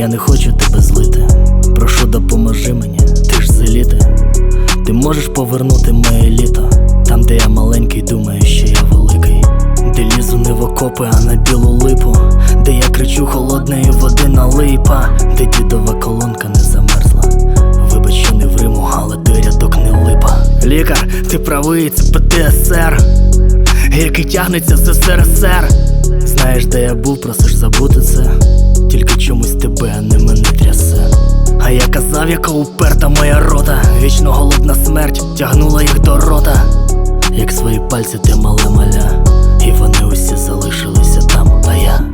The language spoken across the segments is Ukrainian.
Я не хочу тебе злити, прошу допоможи мені, ти ж з еліти. Ти можеш повернути моє літо, там де я маленький, думаю, що я великий. Де лізу не в окопи, а на білу липу, де я кричу холодної води налий, де дідова колонка не замерзла. Вибач, що не в Риму, але той рядок не липа. Лікар, ти правий, це ПТСР, який тягнеться з СРСР. Знаєш, де я був, просиш забути це, тільки чомусь тебе, а не мене трясе. А я казав, яка уперта моя рота, вічно голодна смерть тягнула їх до рота. Як свої пальці ти мале маля, і вони усі залишилися там, а я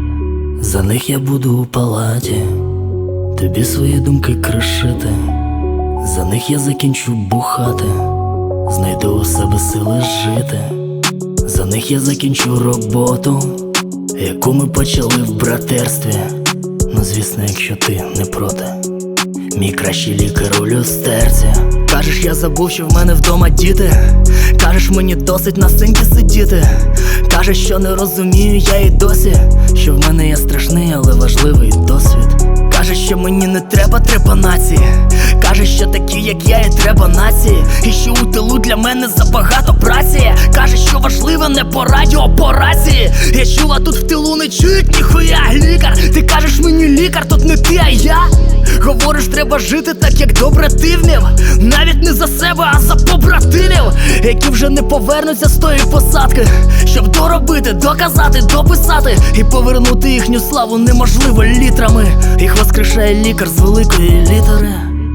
за них я буду у палаті, тобі свої думки кришити. За них я закінчу бухати, знайду у себе сили жити. За них я закінчу роботу, яку ми почали в братерстві. Ну звісно, якщо ти не проти, мій кращий лікар у люстерці. Кажеш, я забув, що в мене вдома діти. Кажеш, мені досить на сцені сидіти. Кажеш, що не розумію я і досі, що в мене є страшний, але важливий досвід. Кажеш, що мені не треба трепанації. Кажеш, що такі, як я, і треба нації. І що у тилу для мене забагато праці. Кажеш, що важливе не по радіо, а по рації. Я чула, тут в тилу не чують ніхуя. Лікар, ти кажеш мені лікар, тут не ти, а я. Говориш, треба жити так, як добре ти вмів. Навіть не за себе, а за побратимів, які вже не повернуться з тої посадки. Щоб доробити, доказати, дописати і повернути їхню славу неможливо літрами. Їх воскрешає лікар з великої літери.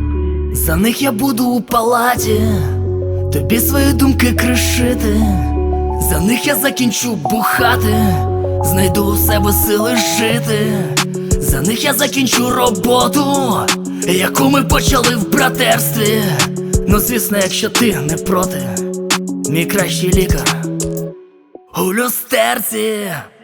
За них я буду у палаті, тобі свої думки кришити. За них я закінчу бухати, знайду у себе сили жити. За них я закінчу роботу, яку ми почали в братерстві. Ну звісно, якщо ти не проти, мій кращий лікар у люстерці.